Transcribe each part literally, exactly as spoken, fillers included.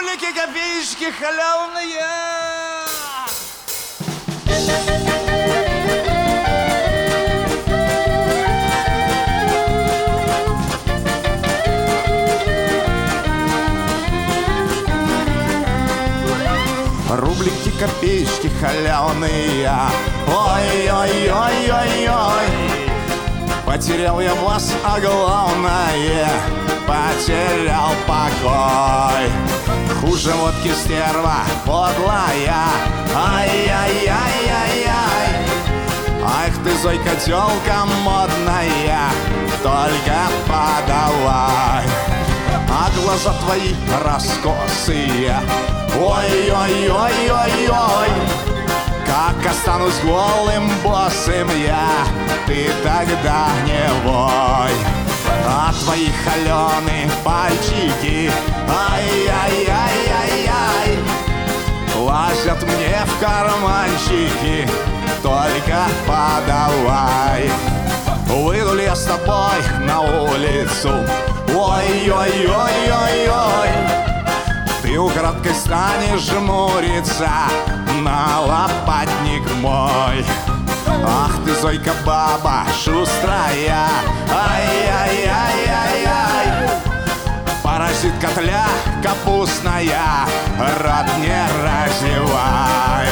Рублики, копеечки халявные. Рублики, копеечки халявные. Ой-ой-ой-ой-ой. Потерял я вас, а главное, потерял покой. Хуже водки стерва подлая. Ай-яй-яй-яй-яй. Ах ты, Зойка, тёлка модная, только подавай. А глаза твои раскосые. Ой-ой-ой-ой-ой. Как останусь голым боссом я, ты тогда не вой. А твои холеные пальчики, ай-яй-яй-яй-яй, лазят мне в карманчики, только подавай. Выйду ли я с тобой на улицу? Ой-ой-ой-ой-ой. Ты украдкой станешь жмуриться на лопатник мой. Ах ты, Зойка, баба шустрая. Ай-яй-яй-яй-яй. Паразитка тля капустная, рот не разевай.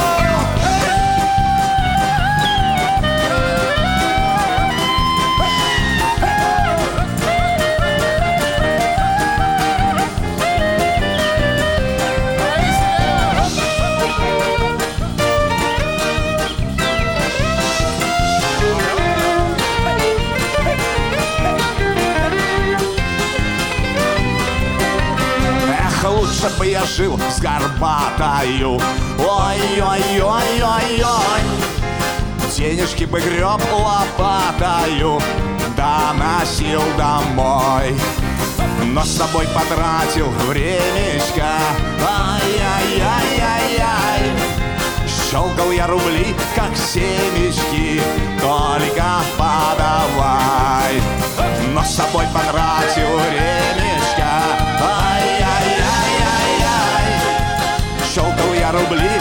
Лучше бы я жил с горбатою. Ой-ой-ой-ой-ой. Денежки бы греб лопатою, да носил домой. Но с тобой потратил времечко. Ай-яй-яй-яй-яй. Щелкал я рубли, как семечки, только подавай. Но с тобой потратил времечко. Ай-яй-яй-яй-яй. Щелкал я рубли,